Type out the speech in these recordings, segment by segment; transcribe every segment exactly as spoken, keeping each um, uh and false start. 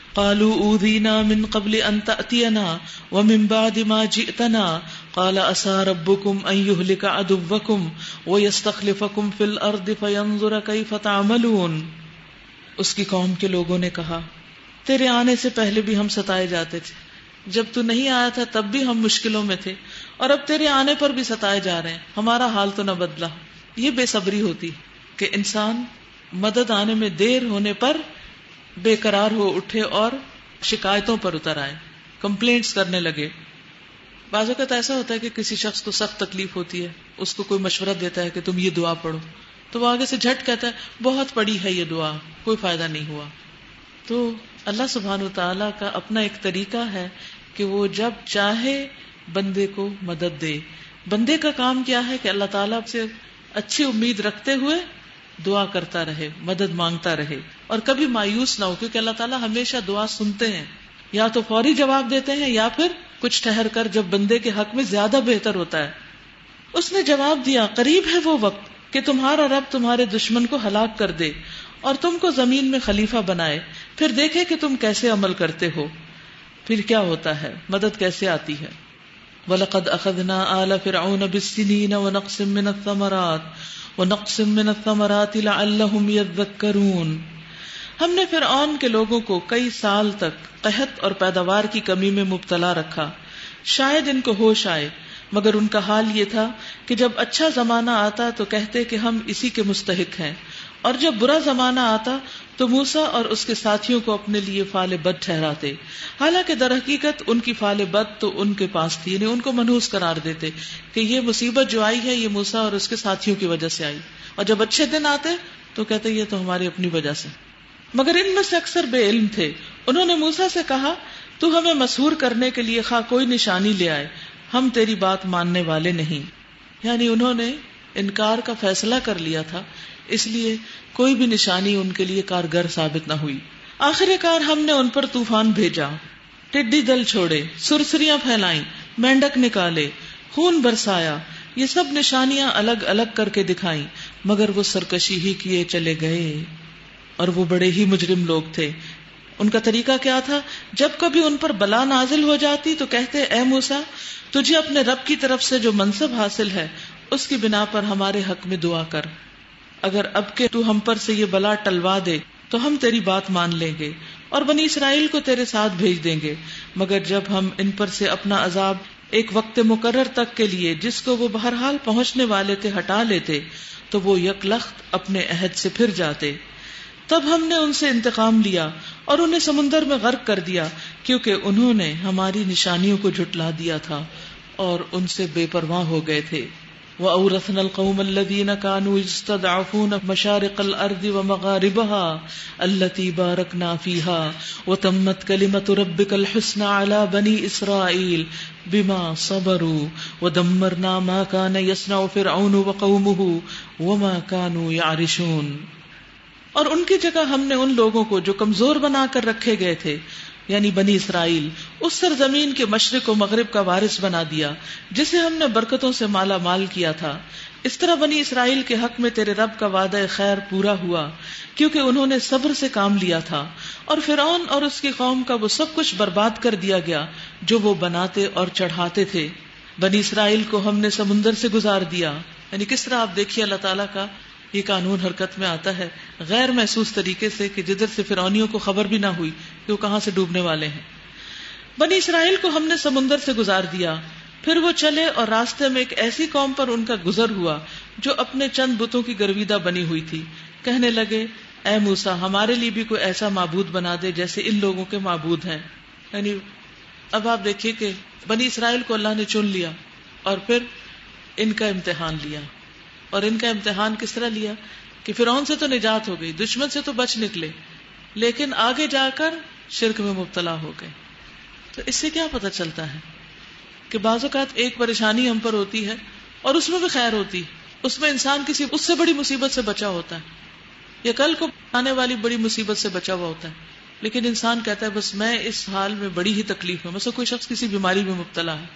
قالوا اوذینا من قبل ان تأتینا ومن بعد ما جئتنا قال عسى ربكم ان يهلك عدوكم ويستخلفكم في الارض فينظر كيف تعملون. اس کی قوم کے لوگوں نے کہا تیرے آنے سے پہلے بھی ہم ستائے جاتے تھے، جب تو نہیں آیا تھا تب بھی ہم مشکلوں میں تھے، اور اب تیرے آنے پر بھی ستائے جا رہے ہیں، ہمارا حال تو نہ بدلا. یہ بے صبری ہوتی کہ انسان مدد آنے میں دیر ہونے پر بے قرار ہو اٹھے اور شکایتوں پر اتر آئے، کمپلینٹس کرنے لگے. بعض اوقات ایسا ہوتا ہے کہ کسی شخص کو سخت تکلیف ہوتی ہے، اس کو کوئی مشورہ دیتا ہے کہ تم یہ دعا پڑھو، تو وہ آگے سے جھٹ کہتا ہے بہت پڑی ہے یہ دعا، کوئی فائدہ نہیں ہوا. تو اللہ سبحانہ وتعالی کا اپنا ایک طریقہ ہے کہ وہ جب چاہے بندے کو مدد دے. بندے کا کام کیا ہے کہ اللہ تعالیٰ سے اچھی امید رکھتے ہوئے دعا کرتا رہے، مدد مانگتا رہے، اور کبھی مایوس نہ ہو، کیونکہ اللہ تعالیٰ ہمیشہ دعا سنتے ہیں. یا تو فوری جواب دیتے ہیں یا پھر کچھ ٹھہر کر جب بندے کے حق میں زیادہ بہتر ہوتا ہے. اس نے جواب دیا قریب ہے وہ وقت کہ تمہارا رب تمہارے دشمن کو ہلاک کر دے اور تم کو زمین میں خلیفہ بنائے، پھر دیکھے کہ تم کیسے عمل کرتے ہو. پھر کیا ہوتا ہے، مدد کیسے آتی ہے. وَلَقَدْ أَخَذْنَا آلَ فِرْعَوْنَ بِالسِّنِينَ وَنَقْصٍ مِّنَ الثَّمَرَاتِ وَنَقْصٍ مِّنَ الثَّمَرَاتِ لَعَلَّهُمْ يَذَّكَّرُونَ. ہم نے فرعون کے لوگوں کو کئی سال تک قحط اور پیداوار کی کمی میں مبتلا رکھا، شاید ان کو ہوش آئے. مگر ان کا حال یہ تھا کہ جب اچھا زمانہ آتا تو کہتے کہ ہم اسی کے مستحق ہیں، اور جب برا زمانہ آتا تو موسیٰ اور اس کے ساتھیوں کو اپنے لیے فعل بد ٹھہراتے، حالانکہ در حقیقت ان کی فعل بد تو ان کے پاس تھی، یعنی ان کو منحوس قرار دیتے کہ یہ مصیبت جو آئی ہے یہ موسیٰ اور اس کے ساتھیوں کی وجہ سے آئی. اور جب اچھے دن آتے تو کہتے یہ تو ہماری اپنی وجہ سے. مگر ان میں سے اکثر بے علم تھے. انہوں نے موسیٰ سے کہا تو ہمیں مسحور کرنے کے لیے خواہ کوئی نشانی لے آئے، ہم تیری بات ماننے والے نہیں. یعنی انہوں نے انکار کا فیصلہ کر لیا تھا، اس لیے کوئی بھی نشانی ان کے لیے کارگر ثابت نہ ہوئی. آخر کار ہم نے ان پر طوفان بھیجا، ٹڈی دل چھوڑے، سرسریاں پھیلائیں، مینڈک نکالے، خون برسایا، یہ سب نشانیاں الگ الگ کر کے دکھائیں، مگر وہ سرکشی ہی کیے چلے گئے، اور وہ بڑے ہی مجرم لوگ تھے. ان کا طریقہ کیا تھا، جب کبھی ان پر بلا نازل ہو جاتی تو کہتے اے موسیٰ تجھے اپنے رب کی طرف سے جو منصب حاصل ہے اس کی بنا پر ہمارے حق میں دعا کر، اگر اب کے تو ہم پر سے یہ بلا ٹلوا دے تو ہم تیری بات مان لیں گے اور بنی اسرائیل کو تیرے ساتھ بھیج دیں گے. مگر جب ہم ان پر سے اپنا عذاب ایک وقت مقرر تک کے لیے جس کو وہ بہرحال پہنچنے والے تھے ہٹا لیتے تو وہ یکلخت اپنے عہد سے پھر جاتے. تب ہم نے ان سے انتقام لیا اور انہیں سمندر میں غرق کر دیا، کیونکہ انہوں نے ہماری نشانیوں کو جھٹلا دیا تھا اور ان سے بے پرواہ ہو گئے تھے. وَأَوْرَثْنَا الْقَوْمَ الَّذِينَ كَانُوا يَسْتَضْعَفُونَ مَشَارِقَ الْأَرْضِ وَمَغَارِبَهَا الَّتِي بَارَكْنَا فِيهَا وَتَمَّتْ كَلِمَةُ رَبِّكَ الْحُسْنَى عَلَى بَنِي إِسْرَائِيلَ بِمَا صَبَرُوا وَدَمَّرْنَا مَا كَانَ يَصْنَعُ فِرْعَوْنُ وَقَوْمُهُ وَمَا كَانُوا يَعْرِشُونَ. اور ان کی جگہ ہم نے ان لوگوں کو جو کمزور بنا کر رکھے گئے تھے یعنی بنی اسرائیل اس سرزمین کے مشرق و مغرب کا وارث بنا دیا جسے ہم نے برکتوں سے مالا مال کیا تھا. اس طرح بنی اسرائیل کے حق میں تیرے رب کا وعدہ خیر پورا ہوا کیونکہ انہوں نے صبر سے کام لیا تھا، اور فرعون اور اس کی قوم کا وہ سب کچھ برباد کر دیا گیا جو وہ بناتے اور چڑھاتے تھے. بنی اسرائیل کو ہم نے سمندر سے گزار دیا. یعنی کس طرح آپ دیکھیے اللہ تعالیٰ کا یہ قانون حرکت میں آتا ہے غیر محسوس طریقے سے کہ جدھر سے فرعونیوں کو خبر بھی نہ ہوئی کہ وہ کہاں سے ڈوبنے والے ہیں. بنی اسرائیل کو ہم نے سمندر سے گزار دیا، پھر وہ چلے اور راستے میں ایک ایسی قوم پر ان کا گزر ہوا جو اپنے چند بتوں کی گرویدہ بنی ہوئی تھی. کہنے لگے اے موسیٰ ہمارے لیے بھی کوئی ایسا معبود بنا دے جیسے ان لوگوں کے معبود ہیں. یعنی اب آپ دیکھیے کہ بنی اسرائیل کو اللہ نے چن لیا اور پھر ان کا امتحان لیا. اور ان کا امتحان کس طرح لیا کہ فرعون سے تو نجات ہو گئی، دشمن سے تو بچ نکلے، لیکن آگے جا کر شرک میں مبتلا ہو گئے. تو اس سے کیا پتہ چلتا ہے کہ بعض اوقات ایک پریشانی ہم پر ہوتی ہے اور اس میں بھی خیر ہوتی، اس میں انسان کسی اس سے بڑی مصیبت سے بچا ہوتا ہے یا کل کو آنے والی بڑی مصیبت سے بچا ہوا ہوتا ہے، لیکن انسان کہتا ہے بس میں اس حال میں بڑی ہی تکلیف میں، مثلا کوئی شخص کسی بیماری میں مبتلا ہے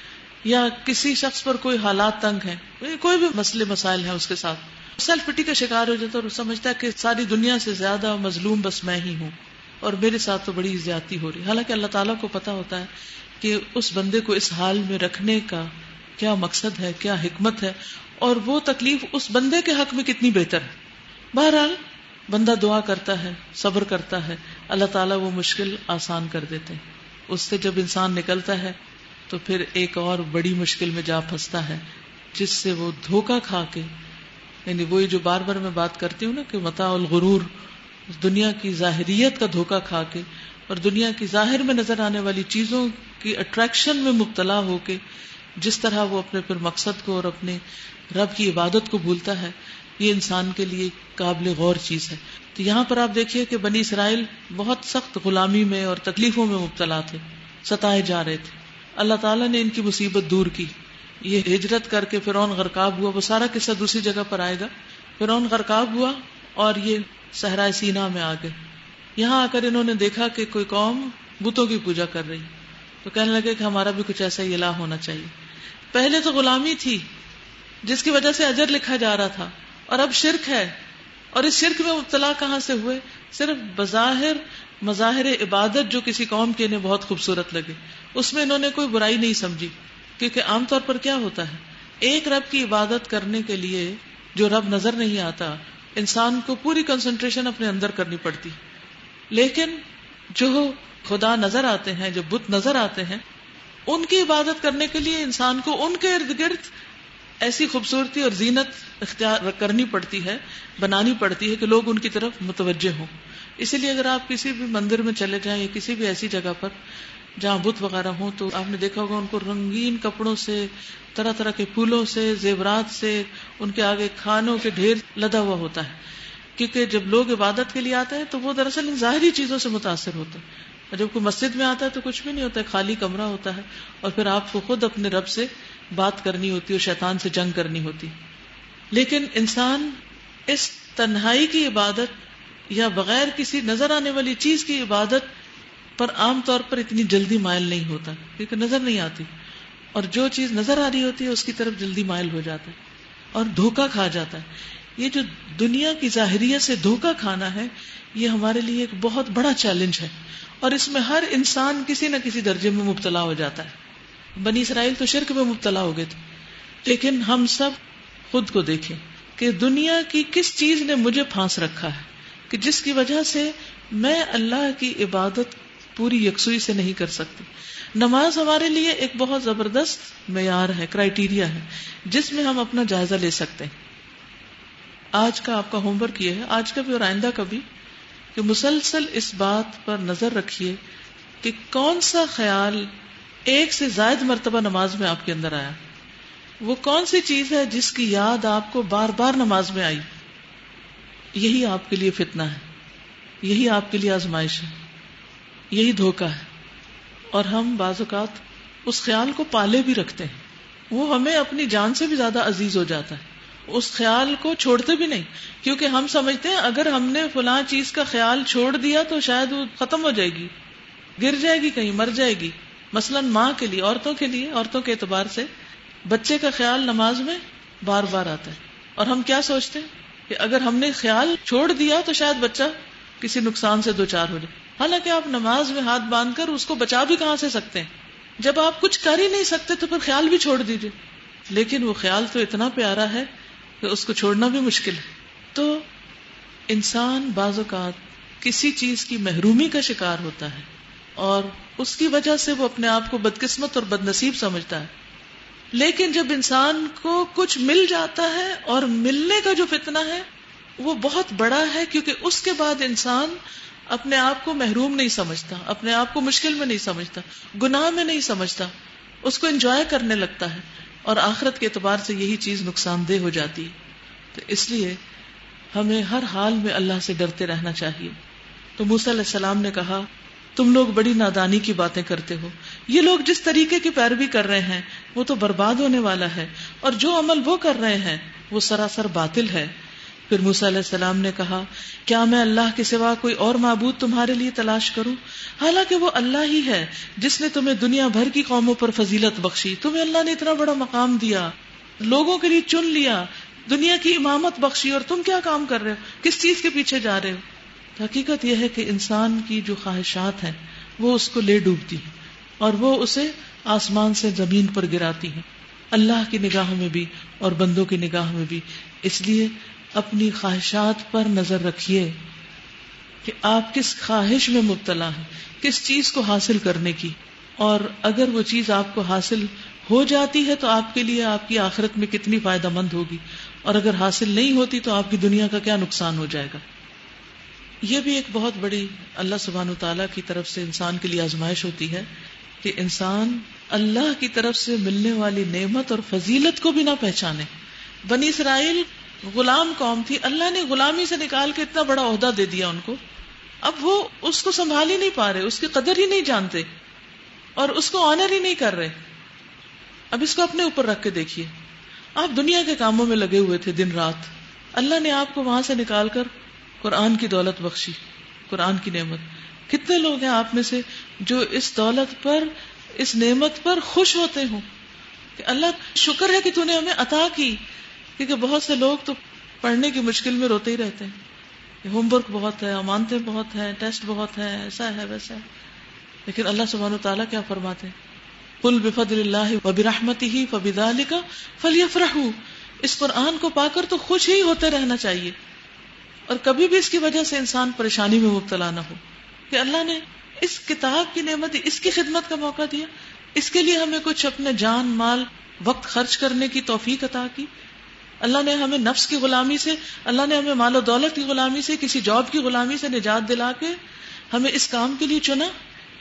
یا کسی شخص پر کوئی حالات تنگ ہیں، کوئی بھی مسئلے مسائل ہیں اس کے ساتھ، سیلف پٹی کا شکار ہو جاتا ہے اور سمجھتا ہے کہ ساری دنیا سے زیادہ مظلوم بس میں ہی ہوں. اور میرے ساتھ تو بڑی زیادتی ہو رہی. حالانکہ اللہ تعالیٰ کو پتا ہوتا ہے کہ اس بندے کو اس حال میں رکھنے کا کیا مقصد ہے, کیا حکمت ہے, اور وہ تکلیف اس بندے کے حق میں کتنی بہتر ہے. بہرحال بندہ دعا کرتا ہے, صبر کرتا ہے, اللہ تعالیٰ وہ مشکل آسان کر دیتے ہیں. اس سے جب انسان نکلتا ہے تو پھر ایک اور بڑی مشکل میں جا پھنستا ہے, جس سے وہ دھوکہ کھا کے, یعنی وہی جو بار بار میں بات کرتی ہوں نا کہ متاع الغرور, دنیا کی ظاہریت کا دھوکہ کھا کے اور دنیا کی ظاہر میں نظر آنے والی چیزوں کی اٹریکشن میں مبتلا ہو کے جس طرح وہ اپنے پھر مقصد کو اور اپنے رب کی عبادت کو بھولتا ہے, یہ انسان کے لیے قابل غور چیز ہے. تو یہاں پر آپ دیکھیے کہ بنی اسرائیل بہت سخت غلامی میں اور تکلیفوں میں مبتلا تھے, ستائے جا رہے تھے. اللہ تعالیٰ نے ان کی مصیبت دور کی. یہ ہجرت کر کے فرعون غرقاب ہوا, وہ سارا قصہ دوسری جگہ پر آئے گا. فرعون غرقاب ہوا اور یہ صحرائے سینا میں آ گئے. یہاں آ کر انہوں نے دیکھا کہ کوئی قوم بتوں کی پوجا کر رہی, تو کہنے لگے کہ ہمارا بھی کچھ ایسا ہی الہ ہونا چاہیے. پہلے تو غلامی تھی جس کی وجہ سے اجر لکھا جا رہا تھا, اور اب شرک ہے, اور اس شرک میں مبتلا کہاں سے ہوئے؟ صرف بظاہر مظاہر عبادت جو کسی قوم کے انہیں بہت خوبصورت لگے, اس میں انہوں نے کوئی برائی نہیں سمجھی. کیونکہ عام طور پر کیا ہوتا ہے, ایک رب کی عبادت کرنے کے لیے جو رب نظر نہیں آتا, انسان کو پوری کنسنٹریشن اپنے اندر کرنی پڑتی. لیکن جو خدا نظر آتے ہیں, جو بت نظر آتے ہیں, ان کی عبادت کرنے کے لیے انسان کو ان کے ارد گرد ایسی خوبصورتی اور زینت اختیار کرنی پڑتی ہے, بنانی پڑتی ہے کہ لوگ ان کی طرف متوجہ ہوں. اسی لیے اگر آپ کسی بھی مندر میں چلے جائیں یا کسی بھی ایسی جگہ پر جہاں بت وغیرہ ہوں, تو آپ نے دیکھا ہوگا ان کو رنگین کپڑوں سے, طرح طرح کے پھولوں سے, زیورات سے, ان کے آگے کھانوں کے ڈھیر لدا ہوا ہوتا ہے. کیونکہ جب لوگ عبادت کے لیے آتے ہیں تو وہ دراصل ان ظاہری چیزوں سے متاثر ہوتے ہیں, اور جب کوئی مسجد میں آتا ہے تو کچھ بھی نہیں ہوتا ہے, خالی کمرہ ہوتا ہے, اور پھر آپ کو خود اپنے رب سے بات کرنی ہوتی ہے اور شیطان سے جنگ کرنی ہوتی. لیکن انسان اس تنہائی کی عبادت یا بغیر کسی نظر آنے والی چیز کی عبادت پر عام طور پر اتنی جلدی مائل نہیں ہوتا, کیونکہ نظر نہیں آتی, اور جو چیز نظر آ رہی ہوتی ہے اس کی طرف جلدی مائل ہو جاتا ہے اور دھوکہ کھا جاتا ہے. یہ جو دنیا کی ظاہریت سے دھوکہ کھانا ہے, یہ ہمارے لیے ایک بہت بڑا چیلنج ہے, اور اس میں ہر انسان کسی نہ کسی درجے میں مبتلا ہو جاتا ہے. بنی اسرائیل تو شرک میں مبتلا ہو گئے تھے, لیکن ہم سب خود کو دیکھیں کہ دنیا کی کس چیز نے مجھے پھانس رکھا ہے کہ جس کی وجہ سے میں اللہ کی عبادت پوری یکسوئی سے نہیں کر سکتی. نماز ہمارے لیے ایک بہت زبردست معیار ہے, کرائیٹیریا ہے, جس میں ہم اپنا جائزہ لے سکتے ہیں. آج کا آپ کا ہوم ورک یہ ہے, آج کا بھی اور آئندہ کا بھی, کہ مسلسل اس بات پر نظر رکھیے کہ کون سا خیال ایک سے زائد مرتبہ نماز میں آپ کے اندر آیا, وہ کون سی چیز ہے جس کی یاد آپ کو بار بار نماز میں آئی. یہی آپ کے لیے فتنہ ہے, یہی آپ کے لیے آزمائش ہے, یہی دھوکہ ہے. اور ہم بعض اوقات اس خیال کو پالے بھی رکھتے ہیں, وہ ہمیں اپنی جان سے بھی زیادہ عزیز ہو جاتا ہے, اس خیال کو چھوڑتے بھی نہیں, کیونکہ ہم سمجھتے ہیں اگر ہم نے فلاں چیز کا خیال چھوڑ دیا تو شاید وہ ختم ہو جائے گی, گر جائے گی, کہیں مر جائے گی. مثلاً ماں کے لیے, عورتوں کے لیے, عورتوں کے اعتبار سے بچے کا خیال نماز میں بار بار آتا ہے, اور ہم کیا سوچتے ہیں کہ اگر ہم نے خیال چھوڑ دیا تو شاید بچہ کسی نقصان سے دوچار ہو جائے. حالانکہ آپ نماز میں ہاتھ باندھ کر اس کو بچا بھی کہاں سے سکتے ہیں, جب آپ کچھ کر ہی نہیں سکتے تو پھر خیال بھی چھوڑ دیجئے. لیکن وہ خیال تو اتنا پیارا ہے کہ اس کو چھوڑنا بھی مشکل ہے. تو انسان بعض اوقات کسی چیز کی محرومی کا شکار ہوتا ہے, اور اس کی وجہ سے وہ اپنے آپ کو بدقسمت اور بد نصیب سمجھتا ہے. لیکن جب انسان کو کچھ مل جاتا ہے, اور ملنے کا جو فتنہ ہے وہ بہت بڑا ہے, کیونکہ اس کے بعد انسان اپنے آپ کو محروم نہیں سمجھتا, اپنے آپ کو مشکل میں نہیں سمجھتا, گناہ میں نہیں سمجھتا, اس کو انجوائے کرنے لگتا ہے, اور آخرت کے اعتبار سے یہی چیز نقصان دہ ہو جاتی ہے. تو اس لیے ہمیں ہر حال میں اللہ سے ڈرتے رہنا چاہیے. تو موسیٰ علیہ السلام نے کہا, تم لوگ بڑی نادانی کی باتیں کرتے ہو, یہ لوگ جس طریقے کی پیروی کر رہے ہیں وہ تو برباد ہونے والا ہے, اور جو عمل وہ کر رہے ہیں وہ سراسر باطل ہے. پھر موسیٰ علیہ السلام نے کہا, کیا میں اللہ کے سوا کوئی اور معبود تمہارے لیے تلاش کروں, حالانکہ وہ اللہ ہی ہے جس نے تمہیں دنیا بھر کی قوموں پر فضیلت بخشی, تمہیں اللہ نے اتنا بڑا مقام دیا, لوگوں کے لیے چن لیا, دنیا کی امامت بخشی, اور تم کیا کام کر رہے ہو, کس چیز کے پیچھے جا رہے ہو. حقیقت یہ ہے کہ انسان کی جو خواہشات ہیں وہ اس کو لے ڈوبتی ہیں اور وہ اسے آسمان سے زمین پر گراتی ہیں، اللہ کی نگاہ میں بھی اور بندوں کی نگاہ میں بھی. اس لیے اپنی خواہشات پر نظر رکھیے کہ آپ کس خواہش میں مبتلا ہیں، کس چیز کو حاصل کرنے کی، اور اگر وہ چیز آپ کو حاصل ہو جاتی ہے تو آپ کے لیے آپ کی آخرت میں کتنی فائدہ مند ہوگی، اور اگر حاصل نہیں ہوتی تو آپ کی دنیا کا کیا نقصان ہو جائے گا. یہ بھی ایک بہت بڑی اللہ سبحانہ وتعالیٰ کی طرف سے انسان کے لیے آزمائش ہوتی ہے کہ انسان اللہ کی طرف سے ملنے والی نعمت اور فضیلت کو بھی نہ پہچانے. بنی اسرائیل غلام قوم تھی، اللہ نے غلامی سے نکال کے اتنا بڑا عہدہ دے دیا ان کو، اب وہ اس کو سنبھال ہی نہیں پا رہے، اس کی قدر ہی نہیں جانتے اور اس کو آنر ہی نہیں کر رہے. اب اس کو اپنے اوپر رکھ کے دیکھیے، آپ دنیا کے کاموں میں لگے ہوئے تھے دن رات، اللہ نے آپ کو وہاں سے نکال کر قرآن کی دولت بخشی، قرآن کی نعمت. کتنے لوگ ہیں آپ میں سے جو اس دولت پر، اس نعمت پر خوش ہوتے ہوں کہ اللہ شکر ہے کہ تو نے ہمیں عطا کی. کیونکہ بہت سے لوگ تو پڑھنے کی مشکل میں روتے ہی رہتے ہیں، ہوم ورک بہت ہے، امانتیں بہت ہیں، ٹیسٹ بہت ہے، ایسا ہے ویسا ہے. لیکن اللہ سبحانہ وتعالیٰ کیا فرماتے ہیں؟ قل بفضل اللہ وبرحمتہ فبذلک فلیفرحوا. اس قرآن کو پا کر تو خوش ہی ہوتے رہنا چاہیے، اور کبھی بھی اس کی وجہ سے انسان پریشانی میں مبتلا نہ ہو کہ اللہ نے اس کتاب کی نعمت دی، اس کی خدمت کا موقع دیا، اس کے لیے ہمیں کچھ اپنے جان مال وقت خرچ کرنے کی توفیق عطا کی. اللہ نے ہمیں نفس کی غلامی سے، اللہ نے ہمیں مال و دولت کی غلامی سے، کسی جاب کی غلامی سے نجات دلا کے ہمیں اس کام کے لیے چنا.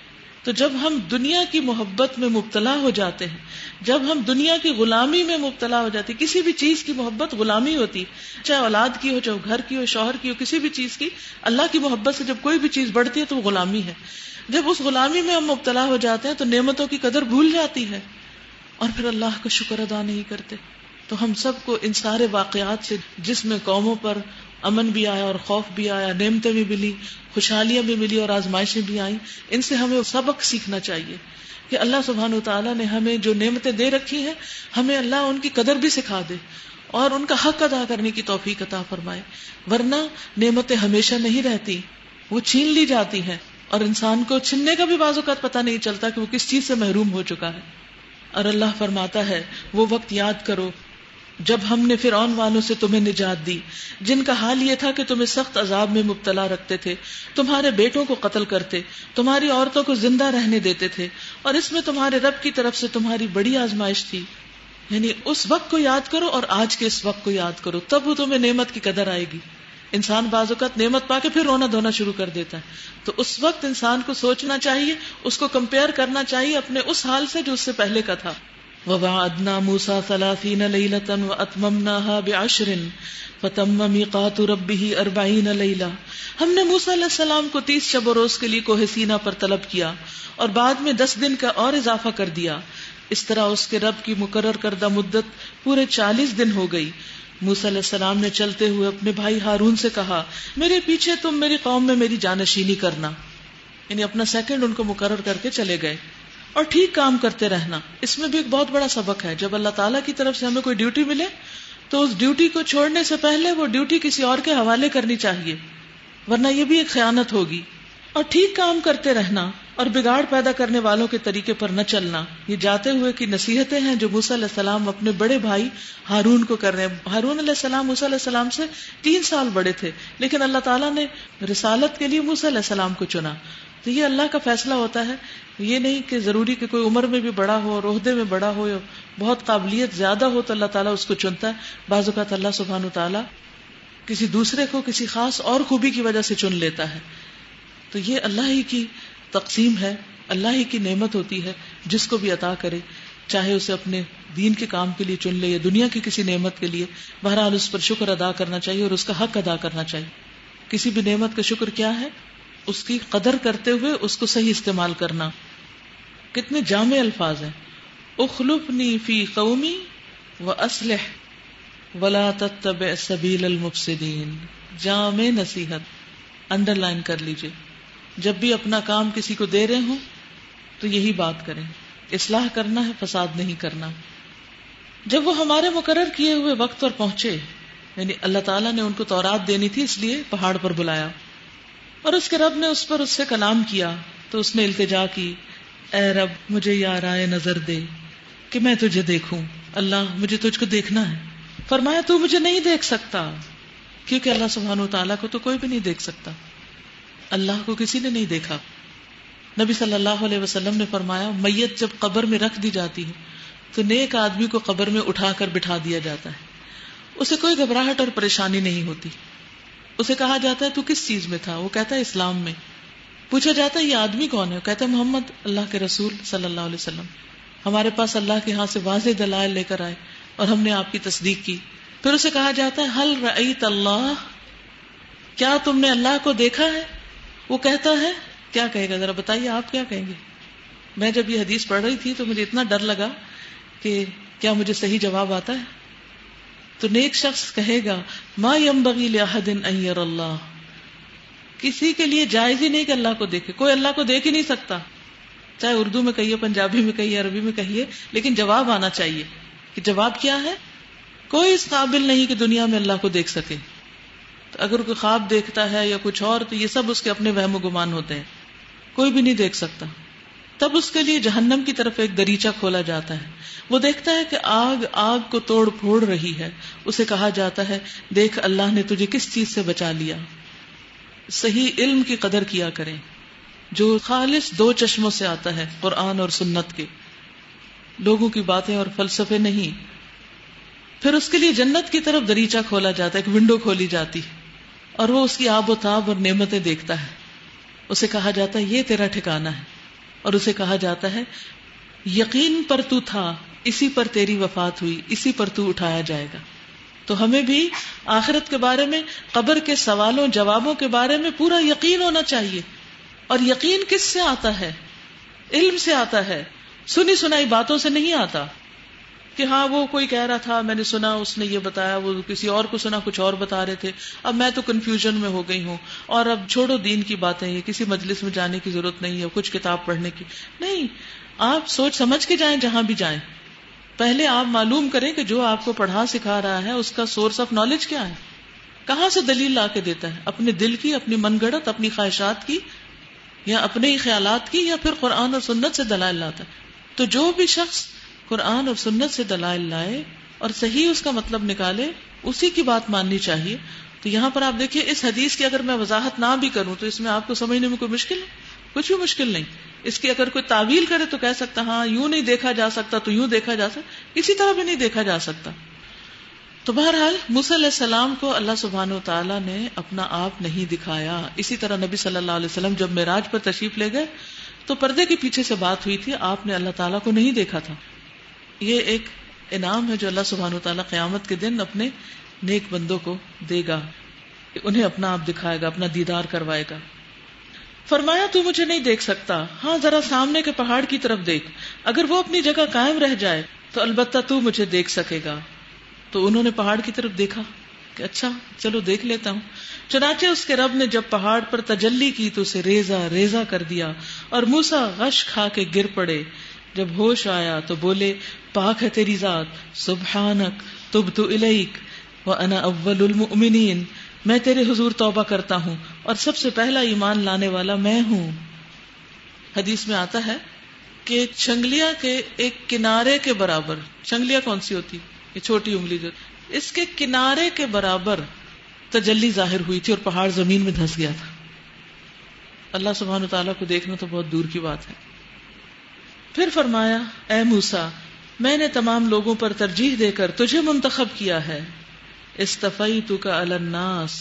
تو جب ہم دنیا کی محبت میں مبتلا ہو جاتے ہیں، جب ہم دنیا کی غلامی میں مبتلا ہو جاتے ہیں، کسی بھی چیز کی محبت غلامی ہوتی، چاہے اولاد کی ہو، چاہے گھر کی ہو، شوہر کی ہو، کسی بھی چیز کی، اللہ کی محبت سے جب کوئی بھی چیز بڑھتی ہے تو وہ غلامی ہے. جب اس غلامی میں ہم مبتلا ہو جاتے ہیں تو نعمتوں کی قدر بھول جاتی ہے اور پھر اللہ کا شکر ادا نہیں کرتے. تو ہم سب کو ان سارے واقعات سے، جس میں قوموں پر امن بھی آیا اور خوف بھی آیا، نعمتیں بھی ملی، خوشحالیاں بھی ملی اور آزمائشیں بھی آئیں، ان سے ہمیں سبق سیکھنا چاہیے کہ اللہ سبحانہ وتعالیٰ نے ہمیں جو نعمتیں دے رکھی ہیں، ہمیں اللہ ان کی قدر بھی سکھا دے اور ان کا حق ادا کرنے کی توفیق عطا فرمائے. ورنہ نعمتیں ہمیشہ نہیں رہتی، وہ چھین لی جاتی ہیں، اور انسان کو چھننے کا بھی بعض اوقات پتہ نہیں چلتا کہ وہ کس چیز سے محروم ہو چکا ہے. اور اللہ فرماتا ہے وہ وقت یاد کرو جب ہم نے فرعون والوں سے تمہیں نجات دی، جن کا حال یہ تھا کہ تمہیں سخت عذاب میں مبتلا رکھتے تھے، تمہارے بیٹوں کو قتل کرتے، تمہاری عورتوں کو زندہ رہنے دیتے تھے، اور اس میں تمہارے رب کی طرف سے تمہاری بڑی آزمائش تھی. یعنی اس وقت کو یاد کرو اور آج کے اس وقت کو یاد کرو، تب وہ تمہیں نعمت کی قدر آئے گی. انسان بعض اوقات نعمت پا کے پھر رونا دھونا شروع کر دیتا ہے، تو اس وقت انسان کو سوچنا چاہیے، اس کو کمپیئر کرنا چاہیے اپنے اس حال سے جو اس سے پہلے کا تھا. وَوَعَدْنَا مُوسَىٰ ثَلَاثِينَ لَيْلَةً وَأَتْمَمْنَاهَا بِعَشْرٍ فَتَمَّ مِيقَاتُ رَبِّهِ أَرْبَعِينَ لَيْلَةً. ہم نے موسیٰ علیہ السلام کو تیس شب و روز کے لیے کوہ سینا پر طلب کیا اور بعد میں دس دن کا اور اضافہ کر دیا. اس طرح اس کے رب کی مقرر کردہ مدت پورے چالیس دن ہو گئی. موسیٰ علیہ السلام نے چلتے ہوئے اپنے بھائی ہارون سے کہا، میرے پیچھے تم میری قوم میں میری جانشینی کرنا. یعنی اپنا سیکنڈ ان کو مقرر کر کے چلے گئے. اور ٹھیک کام کرتے رہنا. اس میں بھی ایک بہت بڑا سبق ہے، جب اللہ تعالیٰ کی طرف سے ہمیں کوئی ڈیوٹی ملے تو اس ڈیوٹی کو چھوڑنے سے پہلے وہ ڈیوٹی کسی اور کے حوالے کرنی چاہیے، ورنہ یہ بھی ایک خیانت ہوگی. اور ٹھیک کام کرتے رہنا اور بگاڑ پیدا کرنے والوں کے طریقے پر نہ چلنا، یہ جاتے ہوئے کی نصیحتیں ہیں جو موسیٰ علیہ السلام اپنے بڑے بھائی ہارون کو کر رہے ہیں. ہارون علیہ السلام موسیٰ علیہ السلام سے تین سال بڑے تھے، لیکن اللہ تعالیٰ نے رسالت کے لیے موسیٰ علیہ السلام کو چنا. تو یہ اللہ کا فیصلہ ہوتا ہے، یہ نہیں کہ ضروری کہ کوئی عمر میں بھی بڑا ہو اور عہدے میں بڑا ہو یا بہت قابلیت زیادہ ہو تو اللہ تعالیٰ اس کو چنتا ہے. بعض اوقات اللہ سبحانہ وتعالیٰ کسی دوسرے کو کسی خاص اور خوبی کی وجہ سے چن لیتا ہے. تو یہ اللہ ہی کی تقسیم ہے، اللہ ہی کی نعمت ہوتی ہے، جس کو بھی عطا کرے، چاہے اسے اپنے دین کے کام کے لیے چن لے یا دنیا کی کسی نعمت کے لیے. بہرحال اس پر شکر ادا کرنا چاہیے اور اس کا حق ادا کرنا چاہیے. کسی بھی نعمت کا شکر کیا ہے؟ اس کی قدر کرتے ہوئے اس کو صحیح استعمال کرنا. کتنے جامع الفاظ ہیں. اخلفنی فی قومی واصلح ولا تتبع سبیل المفسدین. جامع نصیحت انڈر لائن کر لیجئے. جب بھی اپنا کام کسی کو دے رہے ہوں تو یہی بات کریں، اصلاح کرنا ہے، فساد نہیں کرنا. جب وہ ہمارے مقرر کیے ہوئے وقت پر پہنچے، یعنی اللہ تعالیٰ نے ان کو تورات دینی تھی اس لیے پہاڑ پر بلایا، اور اس کے رب نے اس پر اس سے کلام کیا تو اس نے التجا کی، اے رب مجھے یا رائے نظر دے کہ میں تجھے دیکھوں، اللہ مجھے تجھ کو دیکھنا ہے۔ فرمایا تو مجھے نہیں دیکھ سکتا، کیونکہ اللہ سبحانہ وتعالیٰ کو تو کوئی بھی نہیں دیکھ سکتا، اللہ کو کسی نے نہیں دیکھا۔ نبی صلی اللہ علیہ وسلم نے فرمایا میت جب قبر میں رکھ دی جاتی ہے تو نیک آدمی کو قبر میں اٹھا کر بٹھا دیا جاتا ہے، اسے کوئی گھبراہٹ اور پریشانی نہیں ہوتی۔ اسے کہا جاتا ہے تو کس چیز میں تھا؟ وہ کہتا ہے اسلام میں۔ پوچھا جاتا ہے یہ آدمی کون ہے؟ کہتا ہے محمد اللہ کے رسول صلی اللہ علیہ وسلم، ہمارے پاس اللہ کے ہاں سے واضح دلائل لے کر آئے اور ہم نے آپ کی تصدیق کی۔ پھر اسے کہا جاتا ہے حل رأیت اللہ، کیا تم نے اللہ کو دیکھا ہے؟ وہ کہتا ہے کیا کہے گا؟ ذرا بتائیے آپ کیا کہیں گے؟ میں جب یہ حدیث پڑھ رہی تھی تو مجھے اتنا ڈر لگا کہ کیا مجھے صحیح جواب آتا ہے؟ تو نیک شخص کہے گا ما ينبغي لأحد ان يرى اللہ، کسی کے لیے جائز ہی نہیں کہ اللہ کو دیکھے، کوئی اللہ کو دیکھ ہی نہیں سکتا، چاہے اردو میں کہیے، پنجابی میں کہیے، عربی میں کہیے، لیکن جواب آنا چاہیے کہ جواب کیا ہے؟ کوئی اس قابل نہیں کہ دنیا میں اللہ کو دیکھ سکے۔ تو اگر کوئی خواب دیکھتا ہے یا کچھ اور تو یہ سب اس کے اپنے وہم و گمان ہوتے ہیں، کوئی بھی نہیں دیکھ سکتا۔ تب اس کے لیے جہنم کی طرف ایک دریچہ کھولا جاتا ہے، وہ دیکھتا ہے کہ آگ آگ کو توڑ پھوڑ رہی ہے، اسے کہا جاتا ہے دیکھ اللہ نے تجھے کس چیز سے بچا لیا۔ صحیح علم کی قدر کیا کریں جو خالص دو چشموں سے آتا ہے، قرآن اور سنت کے، لوگوں کی باتیں اور فلسفے نہیں۔ پھر اس کے لیے جنت کی طرف دریچہ کھولا جاتا ہے، ایک ونڈو کھولی جاتی اور وہ اس کی آب و تاب اور نعمتیں دیکھتا ہے، اسے کہا جاتا ہے یہ تیرا ٹھکانہ ہے، اور اسے کہا جاتا ہے یقین پر تو تھا، اسی پر تیری وفات ہوئی، اسی پر تو اٹھایا جائے گا۔ تو ہمیں بھی آخرت کے بارے میں، قبر کے سوالوں جوابوں کے بارے میں پورا یقین ہونا چاہیے۔ اور یقین کس سے آتا ہے؟ علم سے آتا ہے، سنی سنائی باتوں سے نہیں آتا کہ ہاں وہ کوئی کہہ رہا تھا میں نے سنا، اس نے یہ بتایا، وہ کسی اور کو سنا کچھ اور بتا رہے تھے، اب میں تو کنفیوژن میں ہو گئی ہوں اور اب چھوڑو دین کی باتیں، یہ کسی مجلس میں جانے کی ضرورت نہیں ہے، کچھ کتاب پڑھنے کی نہیں۔ آپ سوچ سمجھ کے جائیں جہاں بھی جائیں، پہلے آپ معلوم کریں کہ جو آپ کو پڑھا سکھا رہا ہے اس کا سورس آف نالج کیا ہے، کہاں سے دلیل لا کے دیتا ہے، اپنے دل کی، اپنی من گڑت، اپنی خواہشات کی، یا اپنے ہی خیالات کی، یا پھر قرآن اور سنت سے دلائل لاتا ہے۔ تو جو بھی شخص قرآن اور سنت سے دلائل لائے اور صحیح اس کا مطلب نکالے، اسی کی بات ماننی چاہیے۔ تو یہاں پر آپ دیکھیے اس حدیث کی اگر میں وضاحت نہ بھی کروں تو اس میں آپ کو سمجھنے میں کوئی مشکل ہے؟ کچھ بھی مشکل نہیں۔ اس کی اگر کوئی تعویل کرے تو کہہ سکتا ہاں یوں نہیں دیکھا جا سکتا تو یوں دیکھا جا سکتا، اسی طرح بھی نہیں دیکھا جا سکتا۔ تو بہرحال موسیٰ علیہ السلام کو اللہ سبحانہ و تعالیٰ نے اپنا آپ نہیں دکھایا۔ اسی طرح نبی صلی اللہ علیہ وسلم جب معراج پر تشریف لے گئے تو پردے کے پیچھے سے بات ہوئی تھی، آپ نے اللہ تعالیٰ کو نہیں دیکھا تھا۔ یہ ایک انعام ہے جو اللہ سبحانہ و تعالیٰ قیامت کے دن اپنے نیک بندوں کو دے گا، انہیں اپنا آپ دکھائے گا، اپنا دیدار کروائے گا۔ فرمایا تو مجھے نہیں دیکھ سکتا، ہاں ذرا سامنے کے پہاڑ کی طرف دیکھ، اگر وہ اپنی جگہ قائم رہ جائے تو البتہ تو مجھے دیکھ سکے گا۔ تو انہوں نے پہاڑ کی طرف دیکھا کہ اچھا چلو دیکھ لیتا ہوں۔ چنانچہ اس کے رب نے جب پہاڑ پر تجلی کی تو اسے ریزہ ریزہ کر دیا اور موسیٰ غش کھا کے گر پڑے۔ جب ہوش آیا تو بولے پاک ہے تیری ذات، سبحانک تبت الیک وانا اول المؤمنین، میں تیرے حضور توبہ کرتا ہوں اور سب سے پہلا ایمان لانے والا میں ہوں۔ حدیث میں آتا ہے کہ چنگلیا کے ایک کنارے کے برابر، چنگلیا کون سی ہوتی؟ یہ چھوٹی انگلی جو، اس کے کنارے کے برابر تجلی ظاہر ہوئی تھی اور پہاڑ زمین میں دھس گیا تھا۔ اللہ سبحانہ تعالیٰ کو دیکھنا تو بہت دور کی بات ہے۔ پھر فرمایا اے موسیٰ میں نے تمام لوگوں پر ترجیح دے کر تجھے منتخب کیا ہے، استفیتک علی الناس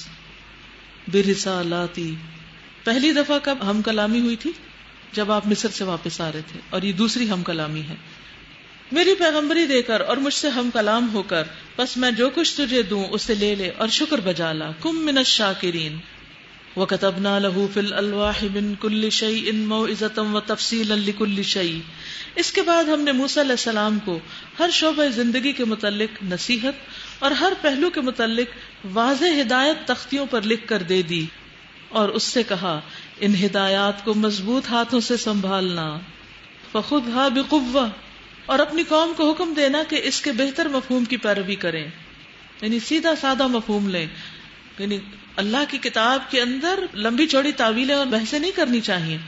برسالاتی۔ پہلی دفعہ کب ہم کلامی ہوئی تھی؟ جب آپ مصر سے واپس آ رہے تھے، اور یہ دوسری ہم کلامی ہے۔ میری پیغمبری دے کر اور مجھ سے ہم کلام ہو کر، بس میں جو کچھ تجھے دوں اسے لے لے اور شکر بجا لا، کم من الشاکرین۔ وَكَتَبْنَا لَهُ فِي الْأَلْوَاحِ مِن كُلِّ شَيْءٍ مَوْعِظَةً وَتَفْصِيلًا لِكُلِّ شَيْءٍ۔ اس کے بعد ہم نے موسیٰ علیہ السلام کو ہر شعبہ زندگی کے متعلق نصیحت اور ہر پہلو کے متعلق واضح ہدایت تختیوں پر لکھ کر دے دی، اور اس سے کہا ان ہدایات کو مضبوط ہاتھوں سے سنبھالنا، فَخُذْهَا بِقُوَّةٍ، اور اپنی قوم کو حکم دینا کہ اس کے بہتر مفہوم کی پیروی کریں، یعنی سیدھا سادہ مفہوم لیں، یعنی اللہ کی کتاب کے اندر لمبی چوڑی تعویلیں اور بحثیں نہیں کرنی چاہیے،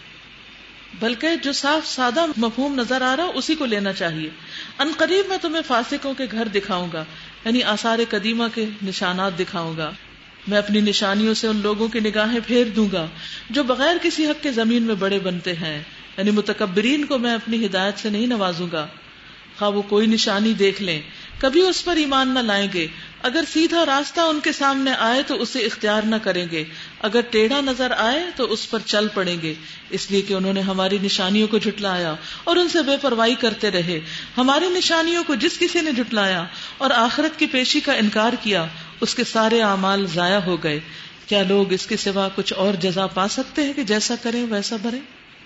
بلکہ جو صاف سادہ مفہوم نظر آ رہا اسی کو لینا چاہیے. ان قریب میں تمہیں فاسقوں کے گھر دکھاؤں گا، یعنی آثار قدیمہ کے نشانات دکھاؤں گا. میں اپنی نشانیوں سے ان لوگوں کی نگاہیں پھیر دوں گا جو بغیر کسی حق کے زمین میں بڑے بنتے ہیں، یعنی متکبرین کو میں اپنی ہدایت سے نہیں نوازوں گا. خواہ وہ کوئی نشانی دیکھ لیں کبھی اس پر ایمان نہ لائیں گے. اگر سیدھا راستہ ان کے سامنے آئے تو اسے اختیار نہ کریں گے، اگر ٹیڑھا نظر آئے تو اس پر چل پڑیں گے، اس لیے کہ انہوں نے ہماری نشانیوں کو جھٹلایا اور ان سے بے پرواہی کرتے رہے. ہماری نشانیوں کو جس کسی نے جھٹلایا اور آخرت کی پیشی کا انکار کیا اس کے سارے اعمال ضائع ہو گئے. کیا لوگ اس کے سوا کچھ اور جزا پا سکتے ہیں کہ جیسا کریں ویسا بھریں؟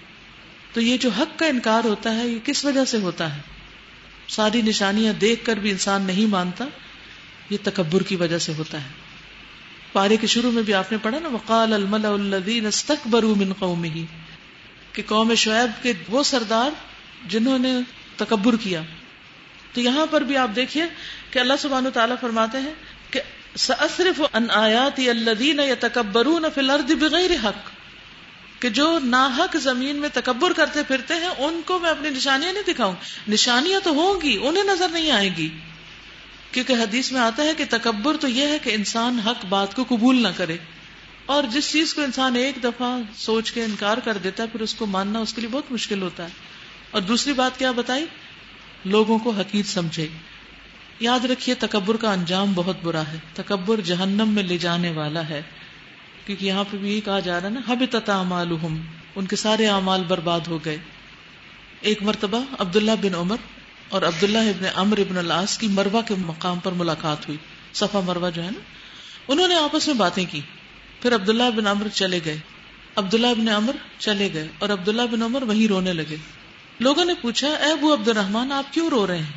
تو یہ جو حق کا انکار ہوتا ہے یہ کس وجہ سے ہوتا ہے؟ ساری نشانیاں دیکھ کر بھی انسان نہیں مانتا، یہ تکبر کی وجہ سے ہوتا ہے. پارے کے شروع میں بھی آپ نے پڑھا نا، وقال الملأ الذین استکبروا من قومہ، کہ قوم شعیب کے وہ سردار جنہوں نے تکبر کیا. تو یہاں پر بھی آپ دیکھیے کہ اللہ سبحانہ وتعالیٰ فرماتے ہیں کہ سأصرف عن آیاتی الذین یتکبرون فی الارض بغیر حق، کہ جو ناحق زمین میں تکبر کرتے پھرتے ہیں ان کو میں اپنی نشانیاں نہیں دکھاؤں. نشانیاں تو ہوں گی، انہیں نظر نہیں آئے گی، کیونکہ حدیث میں آتا ہے کہ تکبر تو یہ ہے کہ انسان حق بات کو قبول نہ کرے، اور جس چیز کو انسان ایک دفعہ سوچ کے انکار کر دیتا ہے پھر اس کو ماننا اس کے لیے بہت مشکل ہوتا ہے. اور دوسری بات کیا بتائی؟ لوگوں کو حقیر سمجھے. یاد رکھیے تکبر کا انجام بہت برا ہے، تکبر جہنم میں لے جانے والا ہے، کیونکہ یہاں پہ بھی یہی کہا جا رہا ہے نا، حبطت اعمالہم، ان کے سارے اعمال برباد ہو گئے. ایک مرتبہ عبداللہ بن عمر اور عبداللہ ابن عمرو ابن العاص کی مروہ کے مقام پر ملاقات ہوئی. صفا مروہ جو ہے نا، انہوں نے آپس میں باتیں کی. پھر عبداللہ بن عمرو چلے گئے، عبداللہ بن عمرو چلے گئے اور عبداللہ بن عمر وہیں رونے لگے. لوگوں نے پوچھا، اے ابو عبد الرحمن آپ کیوں رو رہے ہیں؟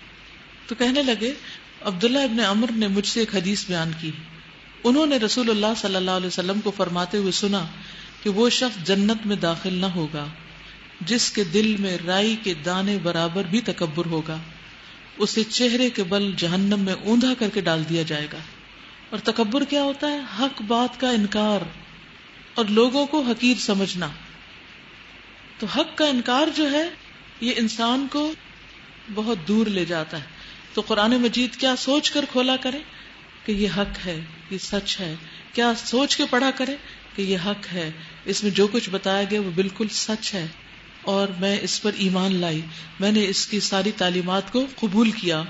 تو کہنے لگے عبداللہ ابن عمر نے مجھ سے ایک حدیث بیان کی، انہوں نے رسول اللہ صلی اللہ علیہ وسلم کو فرماتے ہوئے سنا کہ وہ شخص جنت میں داخل نہ ہوگا جس کے دل میں رائی کے دانے برابر بھی تکبر ہوگا، اسے چہرے کے بل جہنم میں اوندھا کر کے ڈال دیا جائے گا. اور تکبر کیا ہوتا ہے؟ حق بات کا انکار اور لوگوں کو حقیر سمجھنا. تو حق کا انکار جو ہے یہ انسان کو بہت دور لے جاتا ہے. تو قرآن مجید کیا سوچ کر کھولا کرے کہ یہ حق ہے، یہ سچ ہے؟ کیا سوچ کے پڑھا کرے کہ یہ حق ہے، اس میں جو کچھ بتایا گیا وہ بالکل سچ ہے اور میں اس پر ایمان لائی، میں نے اس کی ساری تعلیمات کو قبول کیا.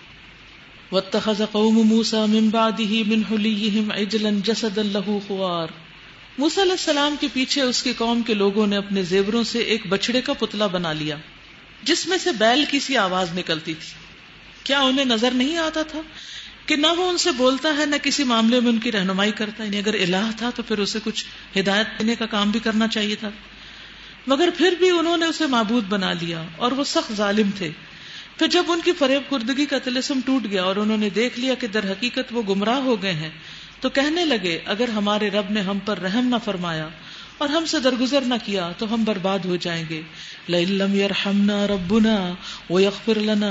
واتخذ قوم موسیٰ من بعدہ من حلیہم عجلا جسدا لہ خوار، موسیٰ علیہ السلام کے پیچھے اس کی قوم کے لوگوں نے اپنے زیوروں سے ایک بچڑے کا پتلا بنا لیا جس میں سے بیل کی سی آواز نکلتی تھی. کیا انہیں نظر نہیں آتا تھا کہ نہ وہ ان سے بولتا ہے نہ کسی معاملے میں ان کی رہنمائی کرتا ہے؟ یعنی اگر الہ تھا تو پھر اسے کچھ ہدایت دینے کا کام بھی کرنا چاہیے تھا، مگر پھر بھی انہوں نے اسے معبود بنا لیا اور وہ سخت ظالم تھے. پھر جب ان کی فریب خوردگی کا طلسم ٹوٹ گیا اور انہوں نے دیکھ لیا کہ در حقیقت وہ گمراہ ہو گئے ہیں تو کہنے لگے اگر ہمارے رب نے ہم پر رحم نہ فرمایا اور ہم سے درگزر نہ کیا تو ہم برباد ہو جائیں گے. لئن لم یرحمنا ربنا ویغفر لنا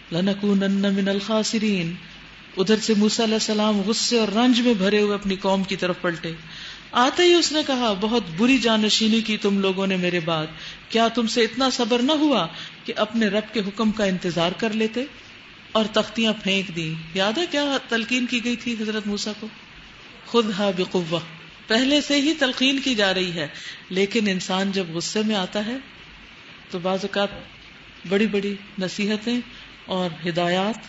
لنکونن من الخاسرین. ادھر سے موسیٰ علیہ السلام غصے اور رنج میں بھرے ہوئے اپنی قوم کی طرف پلٹے. آتے ہی اس نے کہا بہت بری جانشینی کی تم لوگوں نے میرے بعد، کیا تم سے اتنا صبر نہ ہوا کہ اپنے رب کے حکم کا انتظار کر لیتے؟ اور تختیاں پھینک دی. یاد ہے کیا تلقین کی گئی تھی حضرت موسیٰ کو؟ خذھا بقوہ. پہلے سے ہی تلقین کی جا رہی ہے، لیکن انسان جب غصے میں آتا ہے تو بعض اوقات بڑی بڑی نصیحتیں اور ہدایات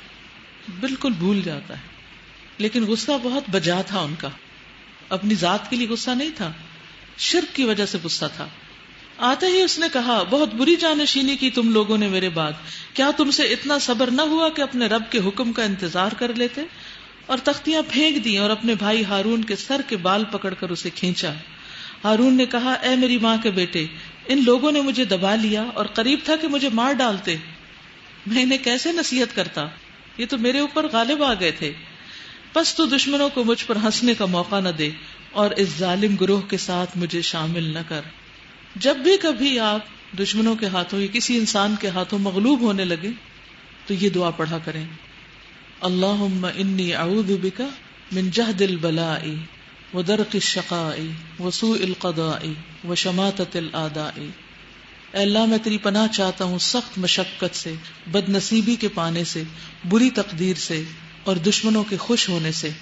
بالکل بھول جاتا ہے. لیکن غصہ بہت بجا تھا ان کا، اپنی ذات کے لیے غصہ نہیں تھا، شرک کی وجہ سے غصہ تھا. آتے ہی اس نے کہا بہت بری جانشینی کی تم لوگوں نے میرے بعد، کیا تم سے اتنا صبر نہ ہوا کہ اپنے رب کے حکم کا انتظار کر لیتے؟ اور تختیاں پھینک دی اور اپنے بھائی ہارون کے سر کے بال پکڑ کر اسے کھینچا. ہارون نے کہا اے میری ماں کے بیٹے، ان لوگوں نے مجھے دبا لیا اور قریب تھا کہ مجھے مار ڈالتے، میں انہیں کیسے نصیحت کرتا؟ یہ تو میرے اوپر غالب آ گئے تھے. بس تو دشمنوں کو مجھ پر ہنسنے کا موقع نہ دے اور اس ظالم گروہ کے ساتھ مجھے شامل نہ کر. جب بھی کبھی آپ دشمنوں کے ہاتھوں یا کسی انسان کے ہاتھوں مغلوب ہونے لگے تو یہ دعا پڑھا کریں، اللہم انی اعوذ بک من جہد البلاء ودرک الشقاء وسوء القضاء وشماتۃ الاعداء. اے اللہ میں تیری پناہ چاہتا ہوں سخت مشقت سے، بد نصیبی کے پانے سے، بری تقدیر سے اور دشمنوں کے خوش ہونے سے.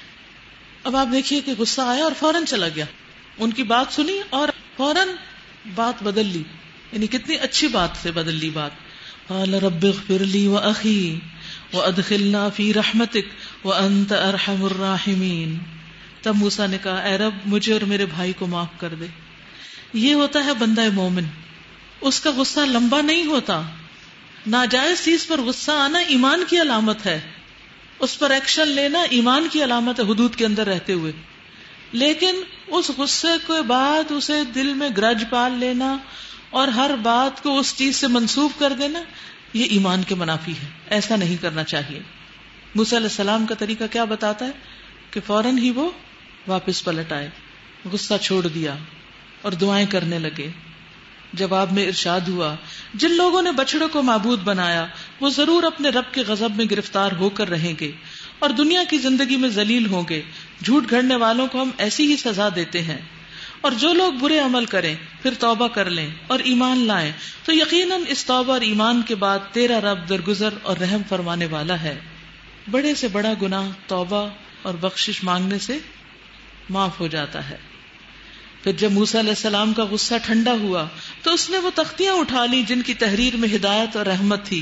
اب آپ دیکھیے کہ غصہ آیا اور فوراً چلا گیا، ان کی بات سنی اور فوراً بات بدل لی، یعنی کتنی اچھی بات سے بدل لی بات. قال رب اغفر لی واخی وادخلنا فی رحمتک وانت ارحم الراحمین. تب موسیٰ نے کہا اے رب مجھے اور میرے بھائی کو معاف کر دے. یہ ہوتا ہے بندہ مومن، اس کا غصہ لمبا نہیں ہوتا. ناجائز چیز پر غصہ آنا ایمان کی علامت ہے، اس پر ایکشن لینا ایمان کی علامت ہے حدود کے اندر رہتے ہوئے. لیکن اس غصے کے بعد اسے دل میں گرج پال لینا اور ہر بات کو اس چیز سے منسوب کر دینا، یہ ایمان کے منافی ہے. ایسا نہیں کرنا چاہیے. موسیٰ علیہ السلام کا طریقہ کیا بتاتا ہے کہ فوراً ہی وہ واپس پلٹ آئے، غصہ چھوڑ دیا اور دعائیں کرنے لگے. جواب میں ارشاد ہوا جن لوگوں نے بچڑے کو معبود بنایا وہ ضرور اپنے رب کے غضب میں گرفتار ہو کر رہیں گے اور دنیا کی زندگی میں ذلیل ہوں گے. جھوٹ گھڑنے والوں کو ہم ایسی ہی سزا دیتے ہیں. اور جو لوگ برے عمل کریں پھر توبہ کر لیں اور ایمان لائیں تو یقیناً اس توبہ اور ایمان کے بعد تیرا رب درگزر اور رحم فرمانے والا ہے. بڑے سے بڑا گناہ توبہ اور بخشش مانگنے سے معاف ہو جاتا ہے. پھر جب موسیٰ علیہ السلام کا غصہ ٹھنڈا ہوا تو اس نے وہ تختیاں اٹھا لی جن کی تحریر میں ہدایت اور رحمت تھی.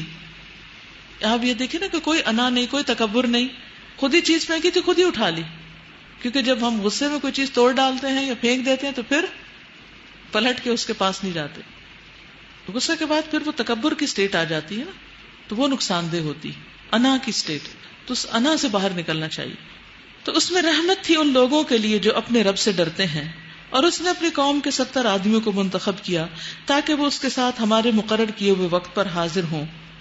آپ یہ دیکھیں نا کہ کوئی انا نہیں، کوئی تکبر نہیں، خود ہی چیز پھینکی تھی خود ہی اٹھا لی. کیونکہ جب ہم غصے میں کوئی چیز توڑ ڈالتے ہیں یا پھینک دیتے ہیں تو پھر پلٹ کے اس کے پاس نہیں جاتے. غصے کے بعد پھر وہ تکبر کی سٹیٹ آ جاتی ہے نا، تو وہ نقصان دہ ہوتی، انا کی سٹیٹ. تو اس انا سے باہر نکلنا چاہیے. تو اس میں رحمت تھی ان لوگوں کے لیے جو اپنے رب سے ڈرتے ہیں، اور اس نے اپنی قوم کے ستر آدمیوں کو منتخب کیا تاکہ وہ اس کے ساتھ ہمارے مقرر کیے ہوئے وقت پر حاضر ہوں.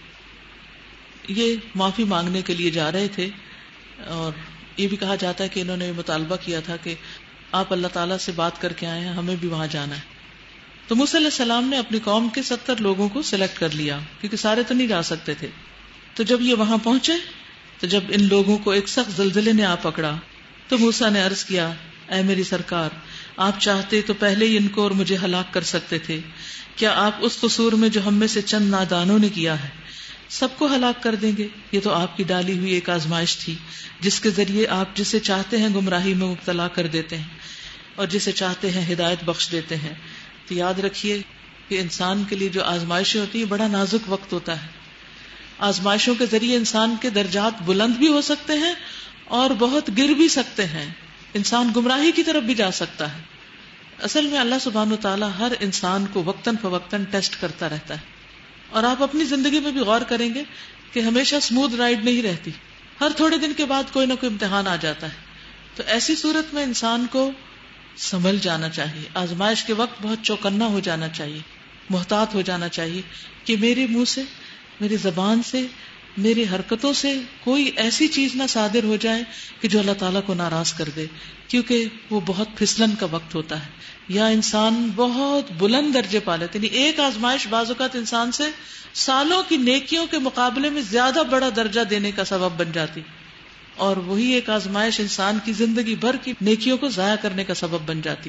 یہ معافی مانگنے کے لیے جا رہے تھے، اور یہ بھی کہا جاتا ہے کہ انہوں نے مطالبہ کیا تھا کہ آپ اللہ تعالیٰ سے بات کر کے آئے ہیں، ہمیں بھی وہاں جانا ہے. تو موسیٰ علیہ السلام نے اپنی قوم کے ستر لوگوں کو سلیکٹ کر لیا کیونکہ سارے تو نہیں جا سکتے تھے. تو جب یہ وہاں پہنچے تو جب ان لوگوں کو ایک سخت زلزلے نے آ پکڑا تو موسیٰ نے عرض کیا اے میری سرکار، آپ چاہتے تو پہلے ہی ان کو اور مجھے ہلاک کر سکتے تھے. کیا آپ اس قصور میں جو ہم میں سے چند نادانوں نے کیا ہے سب کو ہلاک کر دیں گے؟ یہ تو آپ کی ڈالی ہوئی ایک آزمائش تھی جس کے ذریعے آپ جسے چاہتے ہیں گمراہی میں مبتلا کر دیتے ہیں اور جسے چاہتے ہیں ہدایت بخش دیتے ہیں. تو یاد رکھیے کہ انسان کے لیے جو آزمائشیں ہوتی ہیں بڑا نازک وقت ہوتا ہے. آزمائشوں کے ذریعے انسان کے درجات بلند بھی ہو سکتے ہیں اور بہت گر بھی سکتے ہیں. انسان گمراہی کی طرف بھی جا سکتا ہے. اصل میں اللہ سبحانہ و تعالیٰ ہر انسان کو وقتاً فوقتاً ٹیسٹ کرتا رہتا ہے. اور آپ اپنی زندگی میں بھی غور کریں گے کہ ہمیشہ اسموتھ رائڈ نہیں رہتی، ہر تھوڑے دن کے بعد کوئی نہ کوئی امتحان آ جاتا ہے. تو ایسی صورت میں انسان کو سنبھل جانا چاہیے. آزمائش کے وقت بہت چوکنا ہو جانا چاہیے، محتاط ہو جانا چاہیے کہ میرے منہ سے، میری زبان سے، میری حرکتوں سے کوئی ایسی چیز نہ صادر ہو جائے کہ جو اللہ تعالیٰ کو ناراض کر دے، کیونکہ وہ بہت پھسلن کا وقت ہوتا ہے. یا انسان بہت بلند درجے پا لیتے، یعنی ایک آزمائش بعض اوقات انسان سے سالوں کی نیکیوں کے مقابلے میں زیادہ بڑا درجہ دینے کا سبب بن جاتی، اور وہی ایک آزمائش انسان کی زندگی بھر کی نیکیوں کو ضائع کرنے کا سبب بن جاتی.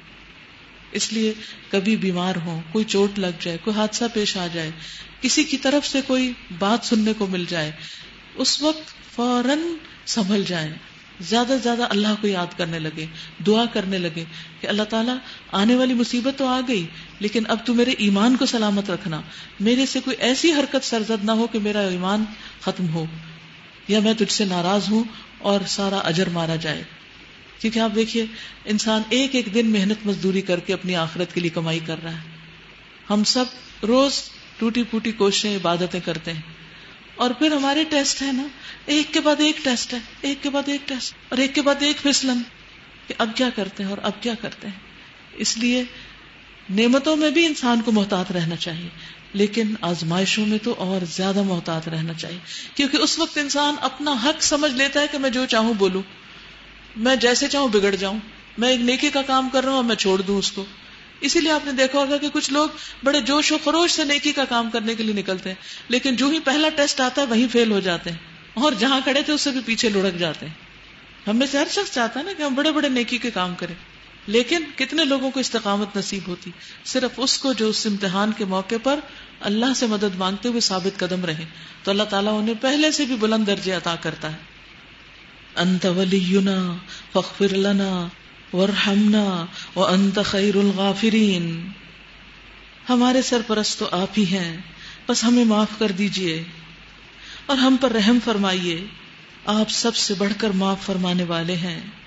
اس لیے کبھی بیمار ہو، کوئی چوٹ لگ جائے، کوئی حادثہ پیش آ جائے، کسی کی طرف سے کوئی بات سننے کو مل جائے، اس وقت فوراً سنبھل جائیں، زیادہ سے زیادہ اللہ کو یاد کرنے لگے، دعا کرنے لگے کہ اللہ تعالیٰ آنے والی مصیبت تو آ گئی لیکن اب تو میرے ایمان کو سلامت رکھنا، میرے سے کوئی ایسی حرکت سرزد نہ ہو کہ میرا ایمان ختم ہو یا میں تجھ سے ناراض ہوں اور سارا اجر مارا جائے. کیونکہ آپ دیکھیے انسان ایک ایک دن محنت مزدوری کر کے اپنی آخرت کے لیے کمائی کر رہا ہے. ہم سب روز ٹوٹی پھوٹی کوششیں عبادتیں کرتے ہیں اور پھر ہمارے ٹیسٹ ہے نا، ایک کے بعد ایک ٹیسٹ ہے، ایک کے بعد ایک ٹیسٹ اور ایک کے بعد ایک پھسلن کہ اب کیا کرتے ہیں اور اب کیا کرتے ہیں. اس لیے نعمتوں میں بھی انسان کو محتاط رہنا چاہیے لیکن آزمائشوں میں تو اور زیادہ محتاط رہنا چاہیے، کیونکہ اس وقت انسان اپنا حق سمجھ لیتا ہے کہ میں جو چاہوں بولوں، میں جیسے چاہوں بگڑ جاؤں، میں ایک نیکی کا کام کر رہا ہوں اور میں چھوڑ دوں اس کو. اسی لیے آپ نے دیکھا ہوگا کہ کچھ لوگ بڑے جوش و خروش سے نیکی کا کام کرنے کے لیے نکلتے ہیں لیکن جو ہی پہلا ٹیسٹ آتا ہے وہیں فیل ہو جاتے ہیں اور جہاں کھڑے تھے اس سے بھی پیچھے لڑک جاتے ہیں. ہم میں سے ہر شخص چاہتا ہے نا کہ ہم بڑے بڑے نیکی کے کام کریں، لیکن کتنے لوگوں کو استقامت نصیب ہوتی؟ صرف اس کو جو اس امتحان کے موقع پر اللہ سے مدد مانگتے ہوئے ثابت قدم رہے، تو اللہ تعالیٰ انہیں پہلے سے بھی بلند درجے عطا کرتا ہے. انت ولینا فاغفر لنا وارحمنا وانت خیر الغافرین. ہمارے سرپرست تو آپ ہی ہیں، بس ہمیں معاف کر دیجئے اور ہم پر رحم فرمائیے، آپ سب سے بڑھ کر معاف فرمانے والے ہیں.